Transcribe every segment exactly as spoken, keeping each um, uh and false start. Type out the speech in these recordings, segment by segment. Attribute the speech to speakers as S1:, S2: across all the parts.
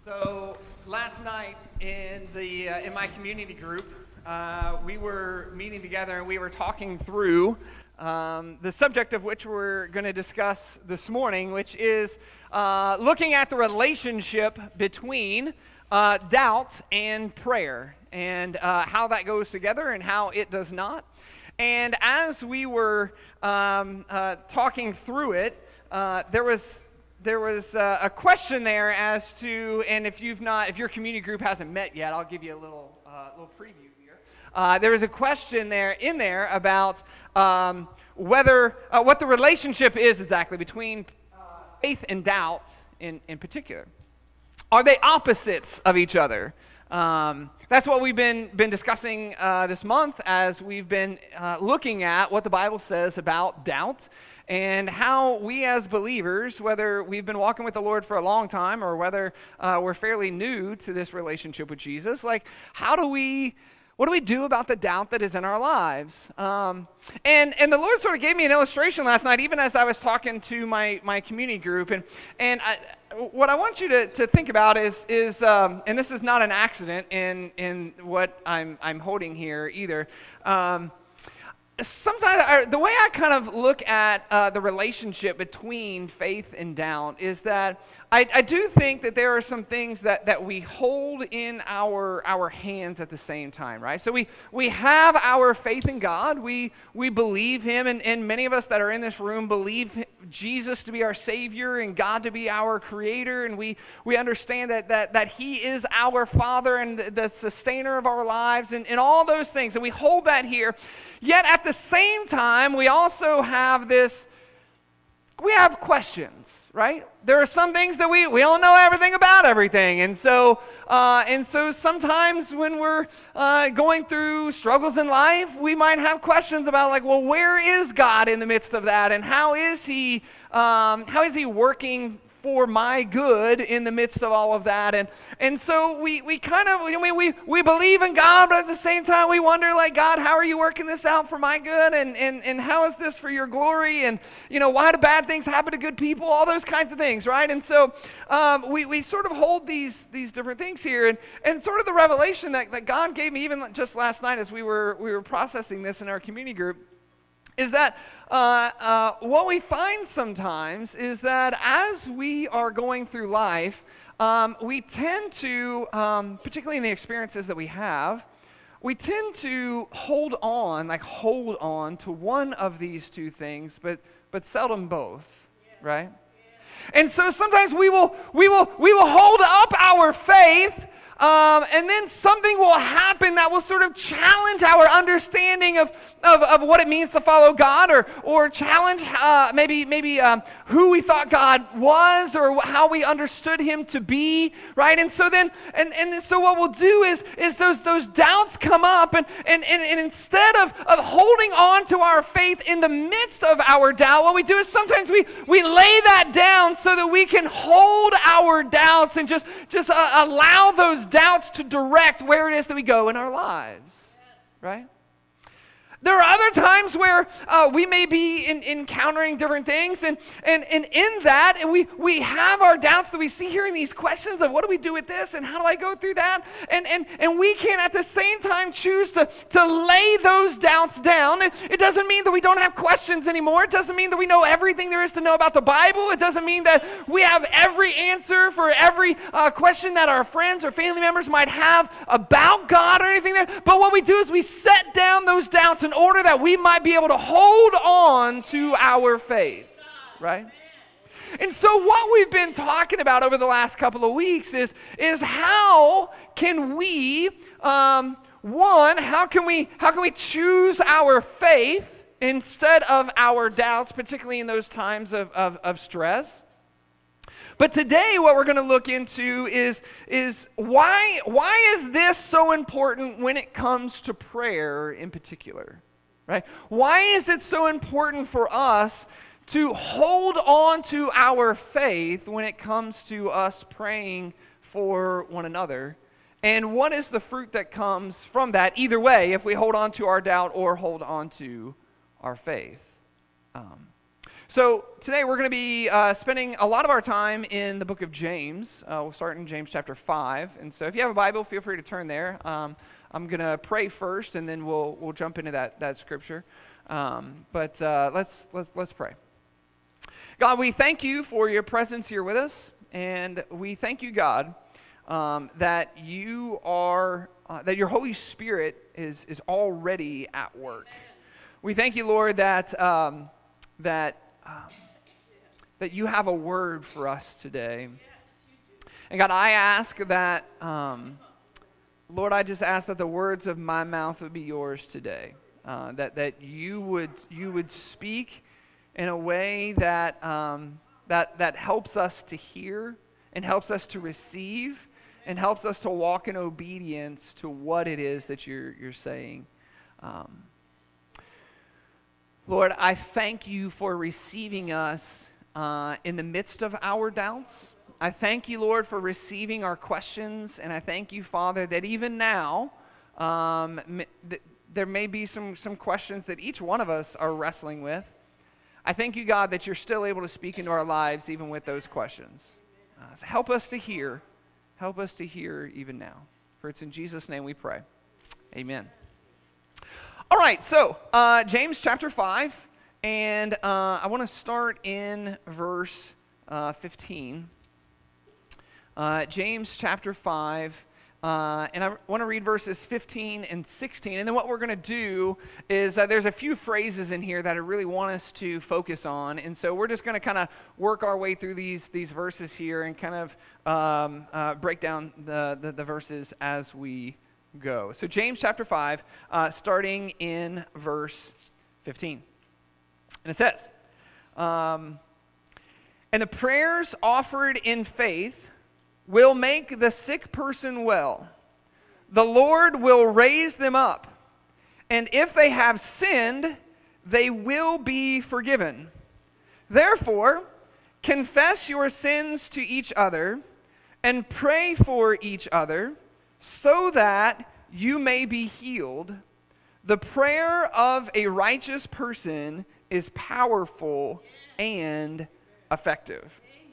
S1: So last night in the uh, in my community group, uh, we were meeting together and we were talking through um, the subject of which we're going to discuss this morning, which is uh, looking at the relationship between uh, doubt and prayer, and uh, how that goes together and how it does not. And as we were um, uh, talking through it, uh, there was there was uh, a question there as to, and if you've not, if your community group hasn't met yet, I'll give you a little uh, little preview here. Uh, there was a question there in there about um, whether uh, what the relationship is exactly between uh, faith and doubt in in particular. Are they opposites of each other? Um, that's what we've been been discussing uh, this month as we've been uh, looking at what the Bible says about doubt and how we as believers, whether we've been walking with the Lord for a long time or whether uh, we're fairly new to this relationship with Jesus, like how do we, what do we do about the doubt that is in our lives? Um, and and the Lord sort of gave me an illustration last night, even as I was talking to my, my community group, and and I, what I want you to, to think about is is um, and this is not an accident in in what I'm I'm holding here either. Um, sometimes I, the way I kind of look at uh, the relationship between faith and doubt is that I, I do think that there are some things that, that we hold in our our hands at the same time, right? So we we have our faith in God. We we believe Him, and, and many of us that are in this room believe Jesus to be our Savior and God to be our Creator, and we, we understand that, that, that He is our Father and the, the sustainer of our lives and, and all those things, and we hold that here. Yet at the same time, we also have this, we have questions, right? There are some things that we, we don't know everything about everything, and so uh, and so sometimes when we're uh, going through struggles in life, we might have questions about like, well, where is God in the midst of that, and how is He um, how is He working for my good in the midst of all of that? And and so we we kind of we we we believe in God, but at the same time we wonder, like, God, how are you working this out for my good, and and and how is this for your glory, and you know, why do bad things happen to good people, all those kinds of things, right? And so um, we we sort of hold these these different things here, and and sort of the revelation that, that God gave me even just last night as we were we were processing this in our community group is that uh, uh, what we find sometimes is that as we are going through life, um, we tend to, um, particularly in the experiences that we have, we tend to hold on, like hold on to one of these two things, but but seldom both, yeah. Right? Yeah. And so sometimes we will we will we will hold up our faith. Um, and then something will happen that will sort of challenge our understanding of, of, of what it means to follow God, or or challenge uh, maybe maybe um, who we thought God was, or how we understood Him to be, right? And so then and, and so what we'll do is is those those doubts come up, and and, and, and instead of, of holding on to our faith in the midst of our doubt, what we do is sometimes we we lay that down so that we can hold our doubts and just just uh, allow those doubts to direct where it is that we go in our lives, right? There are other times where uh, we may be in, encountering different things, and, and, and in that, and we, we have our doubts that we see here in these questions of what do we do with this, and how do I go through that, and, and, and we can at the same time choose to, to lay those doubts down. It, it doesn't mean that we don't have questions anymore. It doesn't mean that we know everything there is to know about the Bible. It doesn't mean that we have every answer for every uh, question that our friends or family members might have about God or anything there, but what we do is we set down those doubts in order that we might be able to hold on to our faith, right? And so what we've been talking about over the last couple of weeks is, is how can we, um, one, how can we, how can we choose our faith instead of our doubts, particularly in those times of, of, of stress? But today what we're going to look into is, is why, why is this so important when it comes to prayer in particular, right? Why is it so important for us to hold on to our faith when it comes to us praying for one another? And what is the fruit that comes from that, either way, if we hold on to our doubt or hold on to our faith? Um, So today we're going to be uh, spending a lot of our time in the book of James. Uh, we'll start in James chapter five. And so if you have a Bible, feel free to turn there. Um, I'm going to pray first, and then we'll we'll jump into that that scripture. Um, but uh, let's let's let's pray. God, we thank you for your presence here with us, and we thank you, God, um, that you are uh, that your Holy Spirit is is already at work. We thank you, Lord, that um, that. Um, that you have a word for us today. And God, I ask that, um, Lord, I just ask that the words of my mouth would be yours today. Uh, that that you would you would speak in a way that um, that that helps us to hear and helps us to receive and helps us to walk in obedience to what it is that you're you're saying. Um, Lord, I thank you for receiving us uh, in the midst of our doubts. I thank you, Lord, for receiving our questions, and I thank you, Father, that even now um, m- th- there may be some, some questions that each one of us are wrestling with. I thank you, God, that you're still able to speak into our lives even with those questions. Uh, so help us to hear. Help us to hear even now. For it's in Jesus' name we pray. Amen. All right, so uh, James chapter five, and uh, I want to start in verse uh, fifteen. Uh, James chapter five, uh, and I want to read verses fifteen and sixteen, and then what we're going to do is uh, there's a few phrases in here that I really want us to focus on, and so we're just going to kind of work our way through these these verses here and kind of um, uh, break down the, the, the verses as we go. So James chapter five, uh, starting in verse fifteen. And it says, um, and the prayers offered in faith will make the sick person well. The Lord will raise them up. And if they have sinned, they will be forgiven. Therefore, confess your sins to each other and pray for each other, so that you may be healed. The prayer of a righteous person is powerful and effective.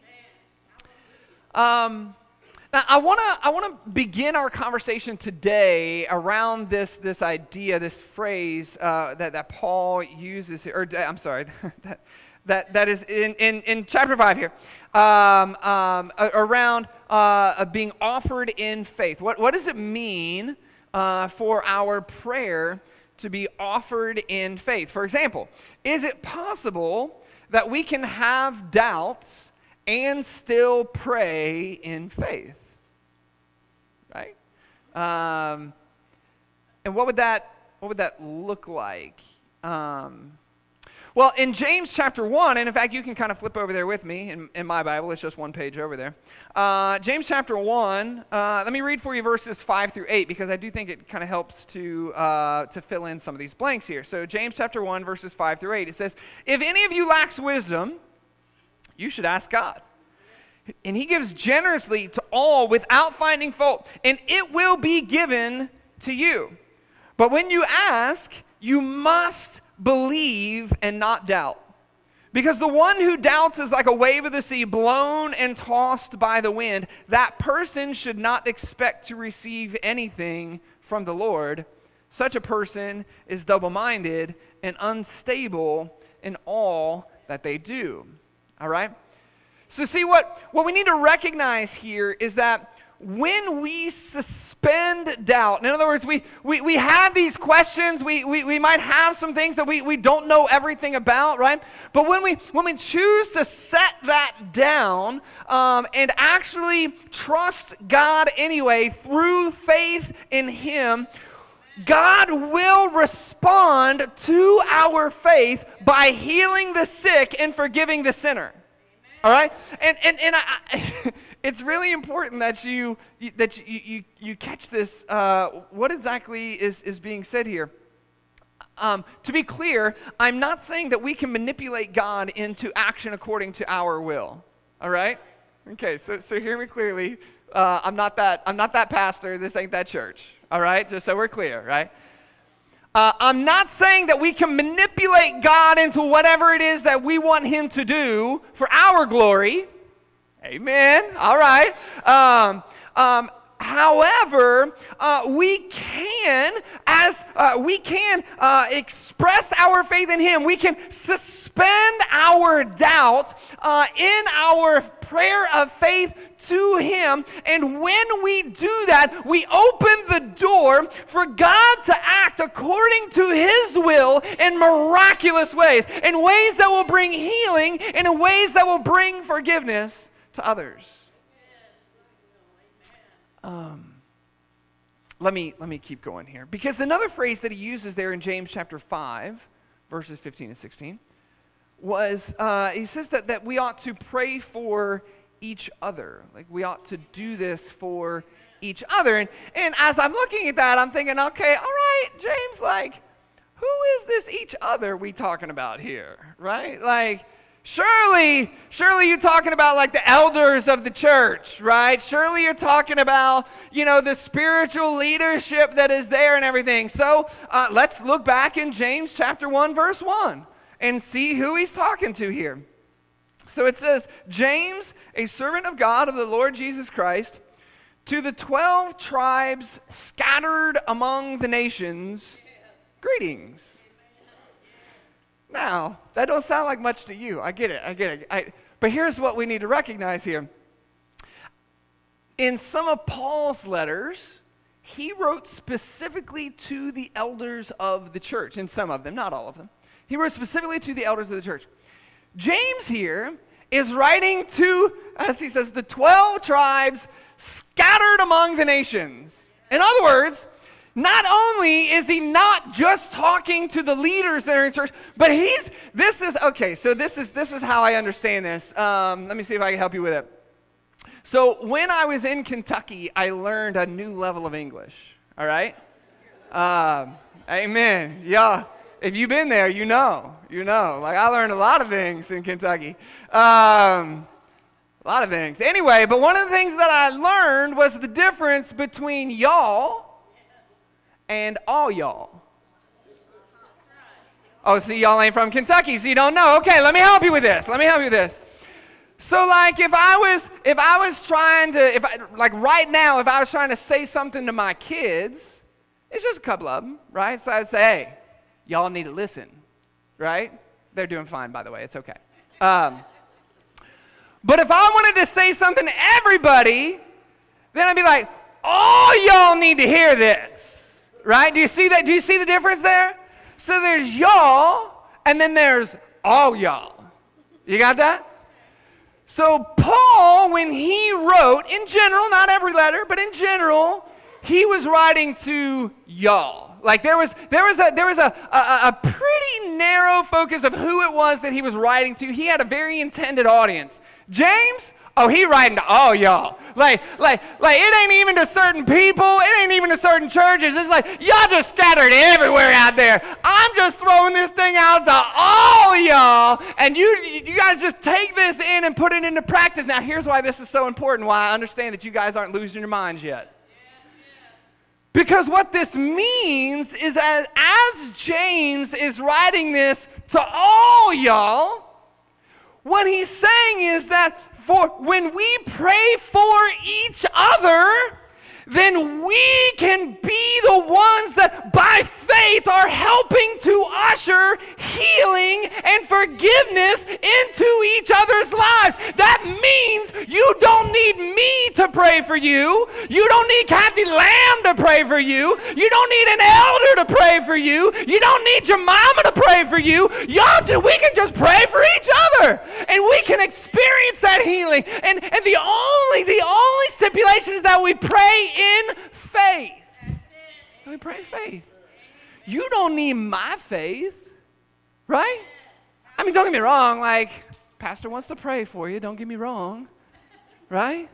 S1: Um, now I want to I want to begin our conversation today around this this idea, this phrase uh, that that Paul uses here, or I'm sorry, that that that is in in, in chapter five here. Um, um, around uh, being offered in faith. What what does it mean uh, for our prayer to be offered in faith? For example, is it possible that we can have doubts and still pray in faith? Right? Um, and what would that what would that look like? Um, Well, in James chapter one, and in fact, you can kind of flip over there with me in, in my Bible. It's just one page over there. Uh, James chapter one, uh, let me read for you verses five through eight, because I do think it kind of helps to uh, to fill in some of these blanks here. So James chapter one, verses five through eight, it says, if any of you lacks wisdom, you should ask God. And he gives generously to all without finding fault, and it will be given to you. But when you ask, you must believe and not doubt. Because the one who doubts is like a wave of the sea, blown and tossed by the wind. That person should not expect to receive anything from the Lord. Such a person is double-minded and unstable in all that they do. All right? So see, what, what we need to recognize here is that when we suspend doubt, in other words, we, we, we have these questions, we, we, we might have some things that we, we don't know everything about, right? But when we when we choose to set that down um, and actually trust God anyway through faith in Him, God will respond to our faith by healing the sick and forgiving the sinner. All right? And and and I, I it's really important that you, you that you, you you catch this. Uh, what exactly is is being said here? Um, to be clear, I'm not saying that we can manipulate God into action according to our will. All right? Okay. So so hear me clearly. Uh, I'm not that I'm not that pastor. This ain't that church. All right? Just so we're clear, right? Uh, I'm not saying that we can manipulate God into whatever it is that we want him to do for our glory. Amen. All right. Um, um, however, uh, we can, as uh, we can uh, express our faith in him. We can suspend our doubt uh, in our prayer of faith to him, and when we do that, we open the door for God to act according to his will in miraculous ways, in ways that will bring healing, and in ways that will bring forgiveness to others. Um, let me let me keep going here, because another phrase that he uses there in James chapter five, verses fifteen and sixteen, was uh, he says that that we ought to pray for each other. Like, we ought to do this for each other. And, and as I'm looking at that, I'm thinking, okay, all right, James, like, who is this each other we talking about here, right? Like, surely, surely you're talking about, like, the elders of the church, right? Surely you're talking about, you know, the spiritual leadership that is there and everything. So uh, let's look back in James chapter one, verse one, and see who he's talking to here. So it says, James, a servant of God, of the Lord Jesus Christ, to the twelve tribes scattered among the nations, greetings. Now, that don't sound like much to you. I get it, I get it. I, but here's what we need to recognize here. In some of Paul's letters, he wrote specifically to the elders of the church. In some of them, not all of them. He wrote specifically to the elders of the church. James here is writing to, as he says, the twelve tribes scattered among the nations. In other words, not only is he not just talking to the leaders that are in church, but he's, this is, okay, so this is this is how I understand this. Um, let me see if I can help you with it. So when I was in Kentucky, I learned a new level of English, all right? Um, amen, yeah. If you've been there, you know, you know. Like, I learned a lot of things in Kentucky. Um, a lot of things. Anyway, but one of the things that I learned was the difference between y'all and all y'all. Oh, see, y'all ain't from Kentucky, so you don't know. Okay, let me help you with this. Let me help you with this. So, like, if I was, if I was trying to, if I, like right now, if I was trying to say something to my kids, it's just a couple of them, right? So I'd say, hey, y'all need to listen, right? They're doing fine, by the way. It's okay. Um, but if I wanted to say something to everybody, then I'd be like, all y'all need to hear this, right? Do you see that? Do you see the difference there? So there's y'all, and then there's all y'all. You got that? So Paul, when he wrote, in general, not every letter, but in general, he was writing to y'all. Like there was, there was a, there was a, a, a pretty narrow focus of who it was that he was writing to. He had a very intended audience. James, oh, he writing to all y'all. Like, like, like it ain't even to certain people. It ain't even to certain churches. It's like y'all just scattered everywhere out there. I'm just throwing this thing out to all y'all, and you, you guys just take this in and put it into practice. Now, here's why this is so important. Why I understand that you guys aren't losing your minds yet. Because what this means is that as James is writing this to all y'all, what he's saying is that for when we pray for each other, then we can be the ones that by faith are helping to usher healing and forgiveness into each other's lives. That means you don't need me to pray for you. You don't need Kathy Lamb to pray for you. You don't need an elder to pray for you. You don't need your mama to pray for you. Y'all do, we can just pray for each other. And we can experience that healing. And, and the only, the only stipulation is that we pray in faith. We pray faith. You don't need my faith, right? I mean, don't get me wrong, like, pastor wants to pray for you, don't get me wrong, right?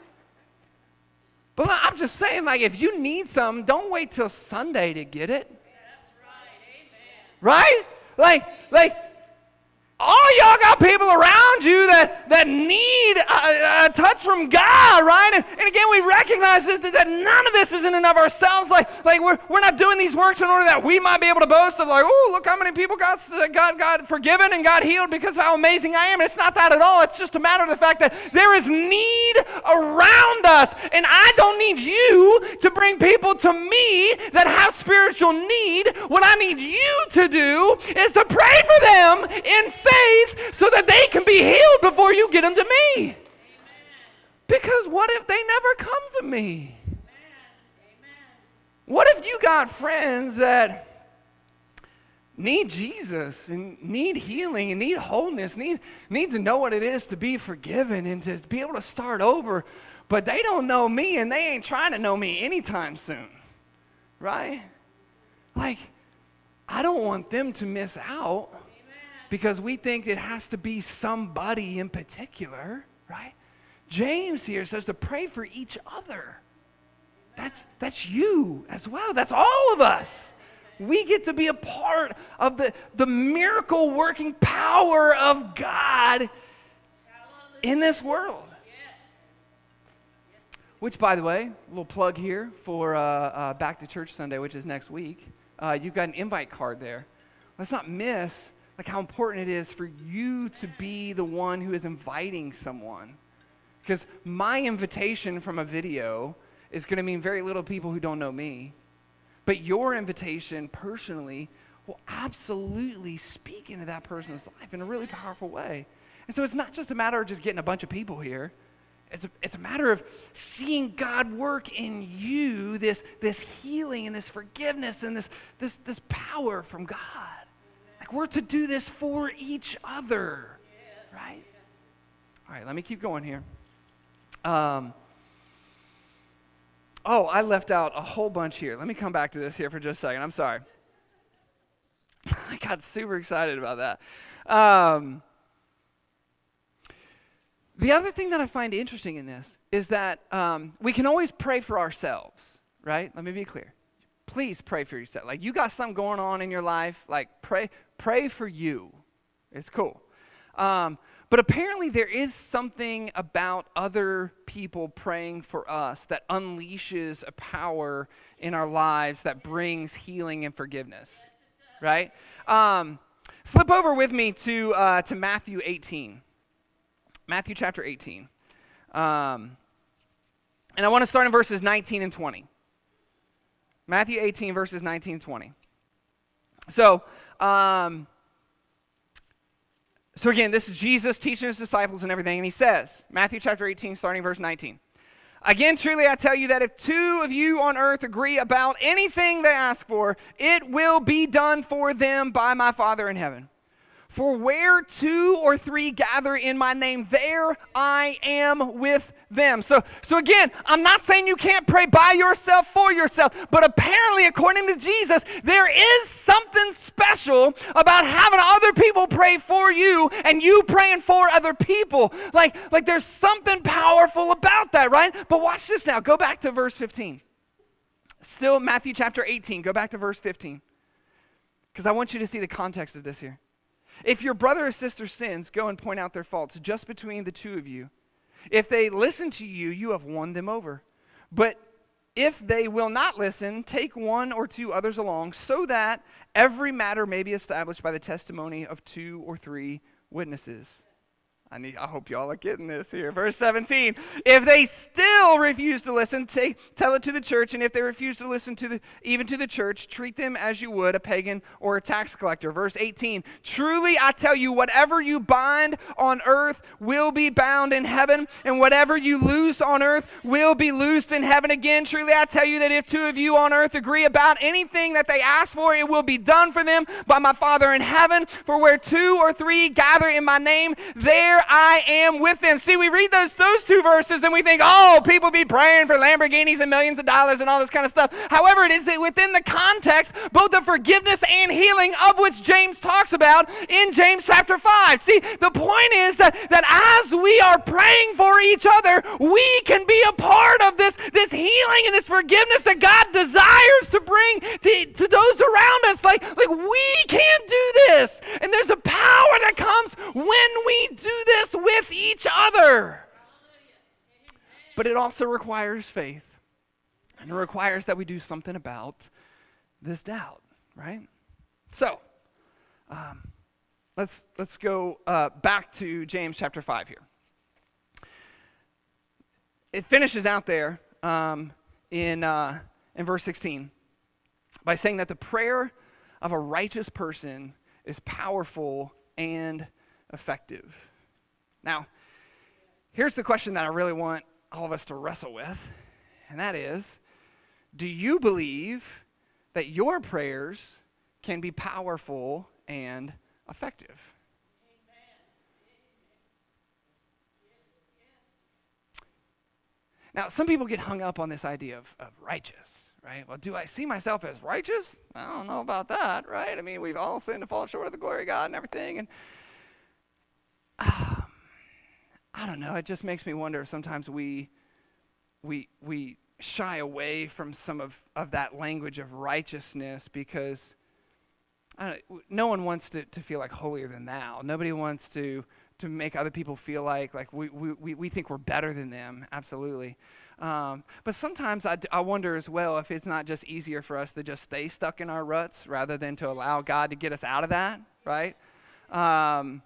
S1: But I'm just saying, like, if you need something, don't wait till Sunday to get it.
S2: That's right, amen.
S1: Right? Like, like, all y'all got people around you that, that need a, a touch from God, right? And, and again, we recognize that, that none of this is in and of ourselves. Like, like we're, we're not doing these works in order that we might be able to boast of like, oh, look how many people got, got, got forgiven and got healed because of how amazing I am. And it's not that at all. It's just a matter of the fact that there is need around us. And I don't need you to bring people to me that have spiritual need. What I need you to do is to pray for them in faith, so that they can be healed before you get them to me. Amen. Because what if they never come to me? Amen. What if you got friends that need Jesus and need healing and need wholeness, need, need to know what it is to be forgiven and to be able to start over, but they don't know me and they ain't trying to know me anytime soon, right? Like, I don't want them to miss out. Because we think it has to be somebody in particular, right? James here says to pray for each other. That's, that's you as well. That's all of us. We get to be a part of the, the miracle working power of God in this world. Which, by the way, a little plug here for uh, uh, Back to Church Sunday, which is next week. Uh, you've got an invite card there. Let's not miss like how important it is for you to be the one who is inviting someone. Because my invitation from a video is going to mean very little to people who don't know me. But your invitation personally will absolutely speak into that person's life in a really powerful way. And so it's not just a matter of just getting a bunch of people here. It's a, it's a matter of seeing God work in you, this, this healing and this forgiveness and this, this, this power from God. We're to do this for each other, right? All right, let me keep going here. Um, oh, I left out a whole bunch here. Let me come back to this here for just a second. I'm sorry. I got super excited about that. Um, the other thing that I find interesting in this is that um, we can always pray for ourselves, right? Let me be clear. Please pray for yourself. Like, you got something going on in your life, like, pray pray for you. It's cool. Um, but apparently there is something about other people praying for us that unleashes a power in our lives that brings healing and forgiveness, right? Um, flip over with me to uh, to Matthew eighteen. Matthew chapter eighteen. Um, and I want to start in verses nineteen and twenty. Matthew eighteen, verses nineteen and twenty. So, um, so again, this is Jesus teaching his disciples and everything, and he says, Matthew chapter eighteen, starting verse nineteen. Again, truly I tell you that if two of you on earth agree about anything they ask for, it will be done for them by my Father in heaven. For where two or three gather in my name, there I am with them. So, so again, I'm not saying you can't pray by yourself for yourself, but apparently, according to Jesus, there is something special about having other people pray for you and you praying for other people. Like, like there's something powerful about that, right? But watch this now. Go back to verse fifteen. Still Matthew chapter eighteen. Go back to verse fifteen. Because I want you to see the context of this here. If your brother or sister sins, go and point out their faults just between the two of you. If they listen to you, you have won them over. But if they will not listen, take one or two others along, so that every matter may be established by the testimony of two or three witnesses. I need. I hope y'all are getting this here. Verse seventeen. If they still refuse to listen, take, tell it to the church. And if they refuse to listen to the, even to the church, treat them as you would a pagan or a tax collector. Verse eighteen. Truly I tell you, whatever you bind on earth will be bound in heaven, and whatever you loose on earth will be loosed in heaven. Again, truly I tell you that if two of you on earth agree about anything that they ask for, it will be done for them by my Father in heaven. For where two or three gather in my name, there I am with them. See, we read those those two verses and we think, oh, people be praying for Lamborghinis and millions of dollars and all this kind of stuff. However, it is within the context both of forgiveness and healing, of which James talks about in James chapter five. See, the point is that, that as we are praying for each other, we can be a part of this, this healing and this forgiveness that God desires to bring to, to those around us. Like, like we can't do this. And there's a power that comes together. But it also requires faith. And it requires that we do something about this doubt, right? So, um, let's let's go uh, back to James chapter five here. It finishes out there um, in uh, in verse sixteen by saying that the prayer of a righteous person is powerful and effective. Now, here's the question that I really want all of us to wrestle with, and that is, do you believe that your prayers can be powerful and effective? Now, some people get hung up on this idea of, of righteous, right? Well, do I see myself as righteous? I don't know about that, right? I mean, we've all sinned to fall short of the glory of God and everything, and um, I don't know. It just makes me wonder if sometimes we we we shy away from some of, of that language of righteousness because I don't, no one wants to, to feel like holier than thou. Nobody wants to to make other people feel like like we we, we think we're better than them. Absolutely. Um, but sometimes I, I wonder as well if it's not just easier for us to just stay stuck in our ruts rather than to allow God to get us out of that, right? Um,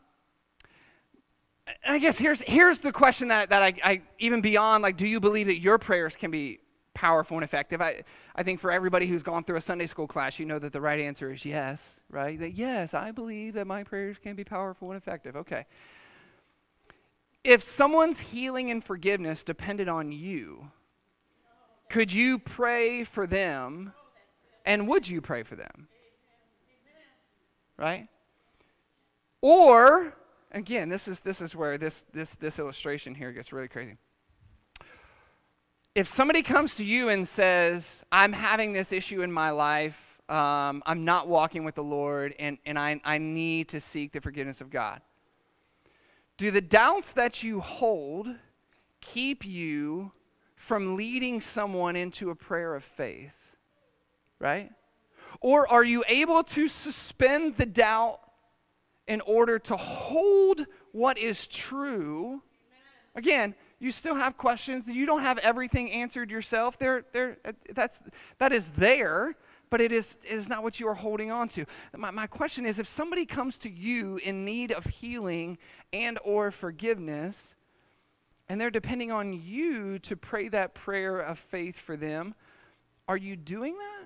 S1: I guess here's here's the question that, that I, I, even beyond, like, do you believe that your prayers can be powerful and effective? I, I think for everybody who's gone through a Sunday school class, you know that the right answer is yes, right? That yes, I believe that my prayers can be powerful and effective. Okay. If someone's healing and forgiveness depended on you, could you pray for them, and would you pray for them? Right? Or, again, this is this is where this this this illustration here gets really crazy. If somebody comes to you and says, I'm having this issue in my life, um, I'm not walking with the Lord, and, and I, I need to seek the forgiveness of God. Do the doubts that you hold keep you from leading someone into a prayer of faith? Right? Or are you able to suspend the doubt in order to hold what is true? Again, you still have questions. You don't have everything answered yourself. There, there, that's, that is there, but it is, it is not what you are holding on to. My, my question is, if somebody comes to you in need of healing and or forgiveness, and they're depending on you to pray that prayer of faith for them, are you doing that?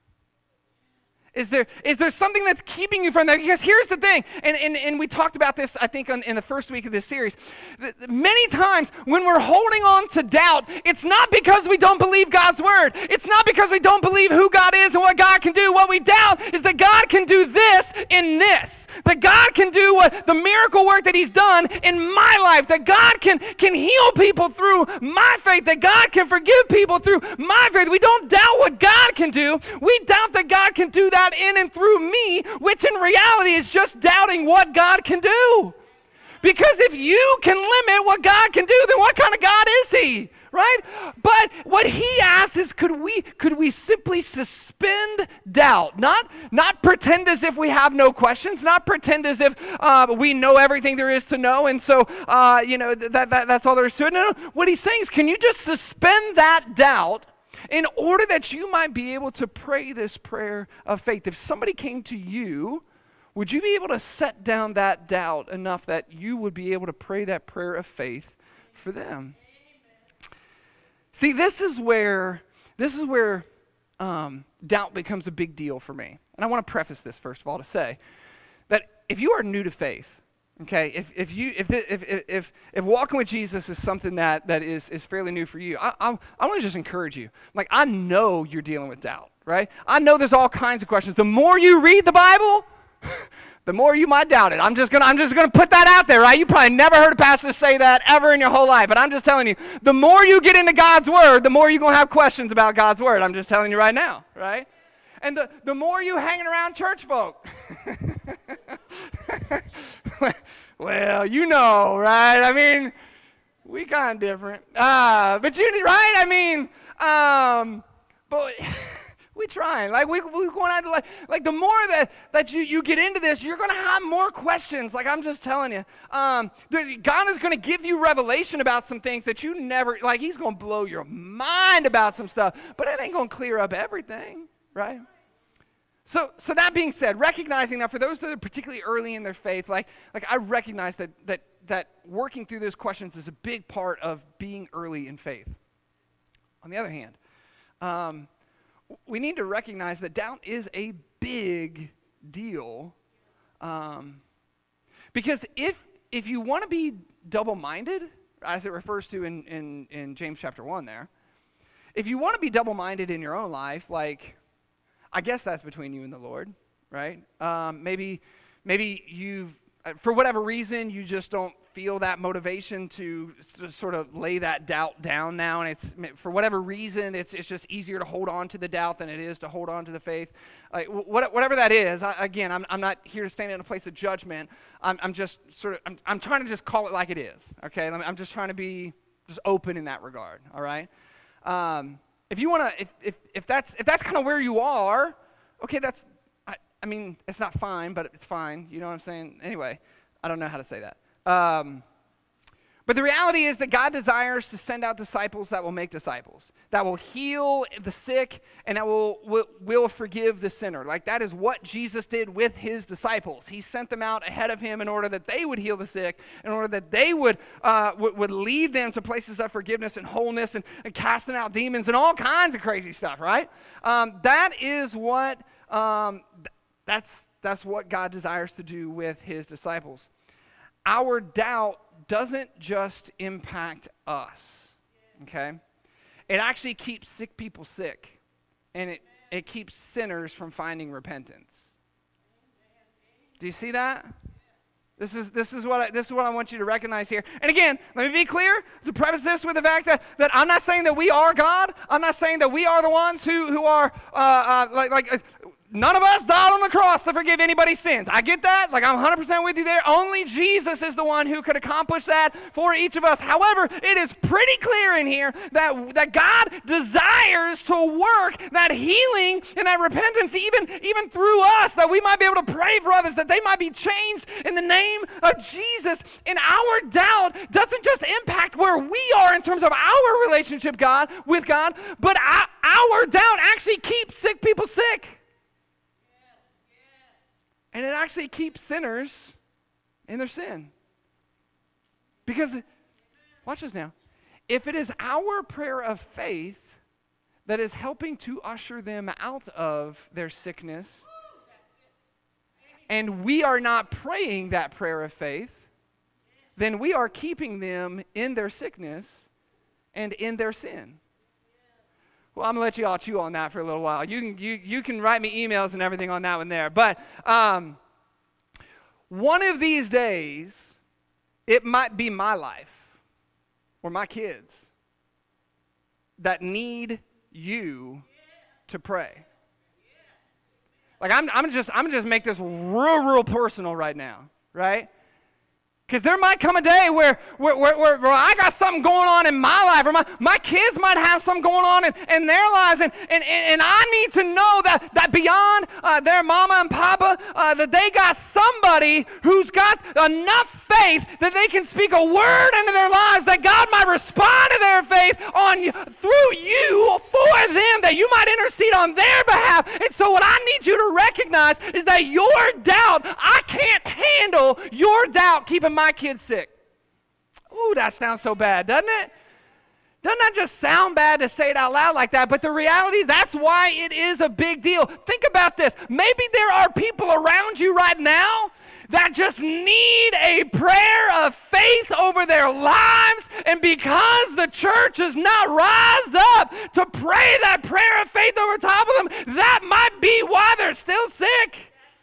S1: Is there is there something that's keeping you from that? Because here's the thing, and, and, and we talked about this, I think, on, in the first week of this series. Many times when we're holding on to doubt, it's not because we don't believe God's word. It's not because we don't believe who God is and what God can do. What we doubt is that God can do this in this. That God can do what the miracle work that he's done in my life. That God can, can heal people through my faith. That God can forgive people through my faith. We don't doubt what God can do. We doubt that God can do that in and through me, which in reality is just doubting what God can do. Because if you can limit what God can do, then what kind of God is he? Right? But what he asks is, could we could we simply suspend doubt? Not, not pretend as if we have no questions, not pretend as if uh, we know everything there is to know, and so, uh, you know, that, that that's all there is to it. No, no, what he's saying is, can you just suspend that doubt in order that you might be able to pray this prayer of faith? If somebody came to you, would you be able to set down that doubt enough that you would be able to pray that prayer of faith for them? See, this is where this is where um, doubt becomes a big deal for me. And I want to preface this first of all to say that if you are new to faith, okay, if if you if if if if, if walking with Jesus is something that, that is, is fairly new for you, I I, I want to just encourage you. Like, I know you're dealing with doubt, right? I know there's all kinds of questions. The more you read the Bible, the more you might doubt it. I'm just gonna I'm just gonna put that out there, right? You probably never heard a pastor say that ever in your whole life, but I'm just telling you, the more you get into God's word, the more you're gonna have questions about God's word. I'm just telling you right now, right? And the, the more you hanging around church folk. Well, you know, right? I mean, we kind of different. Uh, but you right? I mean, um, but We trying. Like we we going out to like like the more that that you, you get into this, you're gonna have more questions. Like I'm just telling you. Um God is gonna give you revelation about some things that you never like he's gonna blow your mind about some stuff, but it ain't gonna clear up everything, right? So so that being said, recognizing that for those that are particularly early in their faith, like like I recognize that that that working through those questions is a big part of being early in faith. On the other hand, um we need to recognize that doubt is a big deal, um, because if if you want to be double-minded, as it refers to in, in, in James chapter one there, if you want to be double-minded in your own life, like, I guess that's between you and the Lord, right? Um, maybe maybe you've, for whatever reason, you just don't feel that motivation to, to sort of lay that doubt down now, and it's for whatever reason, it's it's just easier to hold on to the doubt than it is to hold on to the faith. Like what, whatever that is, I, again, I'm I'm not here to stand in a place of judgment. I'm I'm just sort of I'm I'm trying to just call it like it is. Okay, I'm, I'm just trying to be just open in that regard. All right. Um, if you want to, if if if that's if that's kind of where you are, okay, that's I, I mean it's not fine, but it's fine. You know what I'm saying? Anyway, I don't know how to say that. Um, but the reality is that God desires to send out disciples that will make disciples, that will heal the sick, and that will, will, will forgive the sinner. Like that is what Jesus did with his disciples. He sent them out ahead of him in order that they would heal the sick, in order that they would, uh, w- would lead them to places of forgiveness and wholeness and, and casting out demons and all kinds of crazy stuff, right? Um, that is what, um, th- that's, that's what God desires to do with his disciples. Our doubt doesn't just impact us, okay? It actually keeps sick people sick, and it, it keeps sinners from finding repentance. Do you see that? This is this is what I, this is what I want you to recognize here. And again, let me be clear to preface this with the fact that, that I'm not saying that we are God. I'm not saying that we are the ones who who are uh, uh, like like. Uh, None of us died on the cross to forgive anybody's sins. I get that. Like, I'm one hundred percent with you there. Only Jesus is the one who could accomplish that for each of us. However, it is pretty clear in here that, that God desires to work that healing and that repentance even, even through us, that we might be able to pray for others, that they might be changed in the name of Jesus. And our doubt doesn't just impact where we are in terms of our relationship God with God, but our, our doubt actually keeps sick people sick. And it actually keeps sinners in their sin. Because, watch this now, if it is our prayer of faith that is helping to usher them out of their sickness, and we are not praying that prayer of faith, then we are keeping them in their sickness and in their sin. Well, I'm going to let you all chew on that for a little while. You can you you can write me emails and everything on that one there. But um, one of these days, it might be my life or my kids that need you to pray. Like I'm I'm just I'm just make this real real personal right now, right? Because there might come a day where, where, where, where, where I got something going on in my life, or my, my kids might have something going on in, in their lives, and, and, and I need to know that, that beyond uh, their mama and papa, uh, that they got somebody who's got enough faith that they can speak a word into their lives, that God might respond to their faith on you, through you for them, that you might intercede on their behalf. And so what I need you to recognize is that your doubt, I can't handle your doubt keeping my kids sick. Ooh, that sounds so bad, doesn't it? Doesn't that just sound bad to say it out loud like that? But the reality, that's why it is a big deal. Think about this. Maybe there are people around you right now that just need a prayer of faith over their lives, and because the church is not rised up to pray that prayer of faith over top of them, that might be why they're still sick.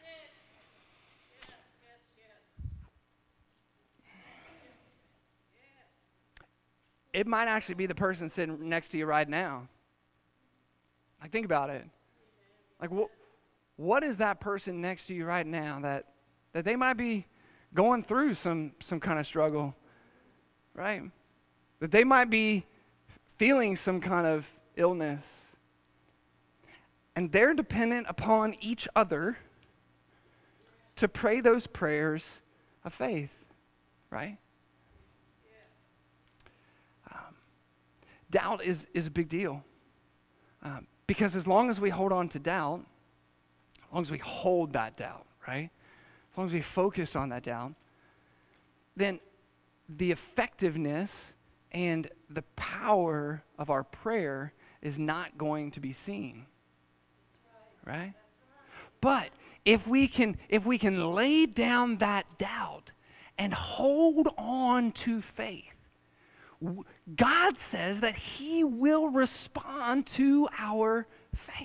S1: It might actually be the person sitting next to you right now. Like, think about it. Like, what, what is that person next to you right now that, that they might be going through some, some kind of struggle, right? That they might be feeling some kind of illness. And they're dependent upon each other to pray those prayers of faith, right? Um, doubt is, is a big deal. Um, because as long as we hold on to doubt, as long as we hold that doubt, right? As long as we focus on that doubt, then the effectiveness and the power of our prayer is not going to be seen, right? But if we can, if we can lay down that doubt and hold on to faith, God says that He will respond to our faith.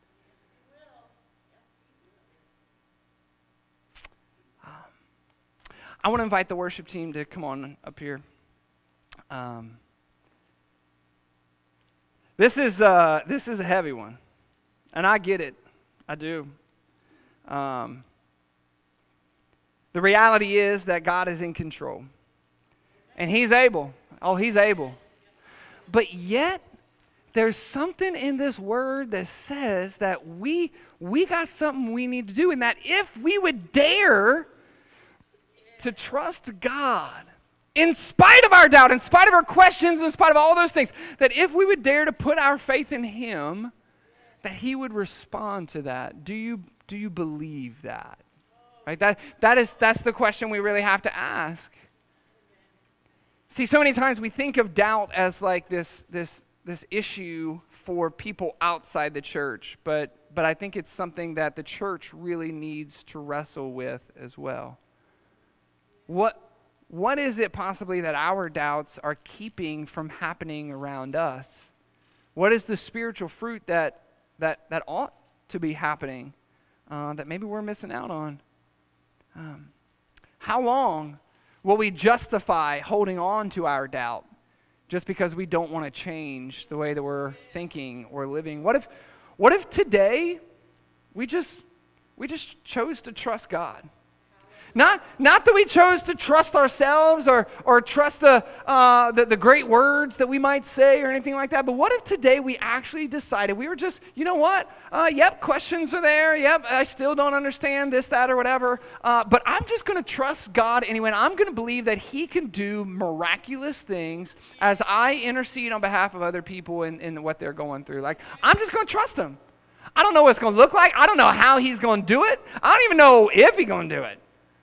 S1: Um, I want to invite the worship team to come on up here. Um, this is uh, this is a heavy one, and I get it. I do. Um, the reality is that God is in control, and He's able. Oh, He's able. But yet, there's something in this word that says that we we got something we need to do, and that if we would dare to trust God, in spite of our doubt, in spite of our questions, in spite of all those things, that if we would dare to put our faith in Him, that He would respond to that. Do you do you believe that? Right? That that is that's the question we really have to ask. See, so many times we think of doubt as like this this this issue for people outside the church, but but I think it's something that the church really needs to wrestle with as well. What what is it possibly that our doubts are keeping from happening around us? What is the spiritual fruit that that that ought to be happening uh, that maybe we're missing out on? Um, how long will we justify holding on to our doubt just because we don't want to change the way that we're thinking or living? What if, what if today we just we just chose to trust God? Not, not that we chose to trust ourselves or or trust the, uh, the the great words that we might say or anything like that, but what if today we actually decided we were just, you know what, uh, yep, questions are there, yep, I still don't understand this, that, or whatever, uh, but I'm just going to trust God anyway, and I'm going to believe that He can do miraculous things as I intercede on behalf of other people in, in what they're going through. Like, I'm just going to trust Him. I don't know what it's going to look like. I don't know how He's going to do it. I don't even know if He's going to do it.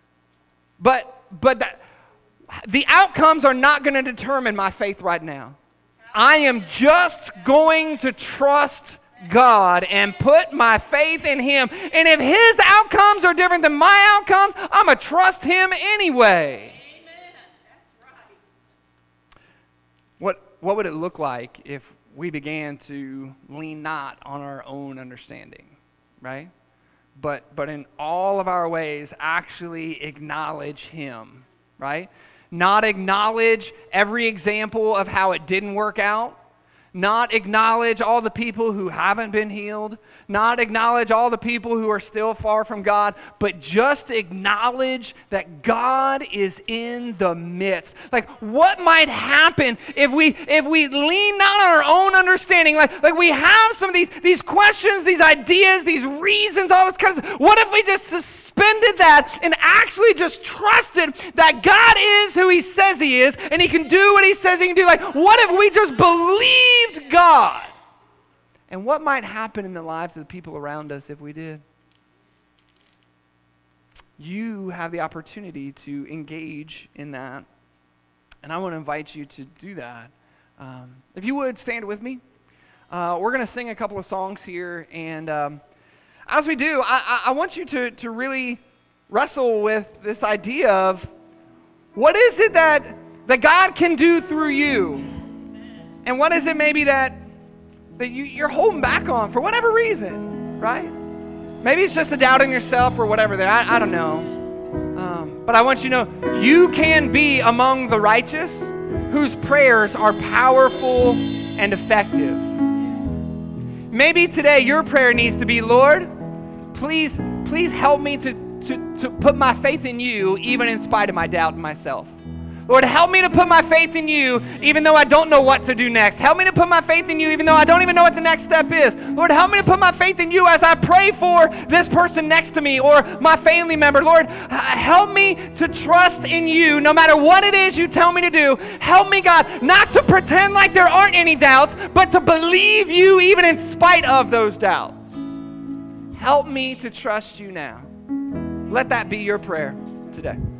S1: But but that, the outcomes are not going to determine my faith right now. I am just going to trust God and put my faith in Him. And if His outcomes are different than my outcomes, I'm going to trust Him anyway. Amen. That's right. What, what would it look like if we began to lean not on our own understanding, right? But but in all of our ways, actually acknowledge Him, right? Not acknowledge every example of how it didn't work out. Not acknowledge all the people who haven't been healed. Not acknowledge all the people who are still far from God. But just acknowledge that God is in the midst. Like, what might happen if we if we lean not on our own understanding? Like, like we have some of these, these questions, these ideas, these reasons, all this kind of stuff. What if we just suspended that and actually just trusted that God is who He says He is and He can do what He says He can do? Like, what if we just believed God? And what might happen in the lives of the people around us if we did? You have the opportunity to engage in that. And I want to invite you to do that. Um, if you would, stand with me. Uh, we're going to sing a couple of songs here. And um, as we do, I, I, I want you to, to really wrestle with this idea of what is it that, that God can do through you? And what is it maybe that that you, you're holding back on for whatever reason, right? Maybe it's just a doubt in yourself or whatever. There, I, I don't know. Um, but I want you to know, you can be among the righteous whose prayers are powerful and effective. Maybe today your prayer needs to be, Lord, please, please help me to, to, to put my faith in You even in spite of my doubt in myself. Lord, help me to put my faith in you even though I don't know what to do next. Help me to put my faith in you even though I don't even know what the next step is. Lord, help me to put my faith in you as I pray for this person next to me or my family member. Lord, help me to trust in you no matter what it is you tell me to do. Help me, God, not to pretend like there aren't any doubts, but to believe you even in spite of those doubts. Help me to trust you now. Let that be your prayer today.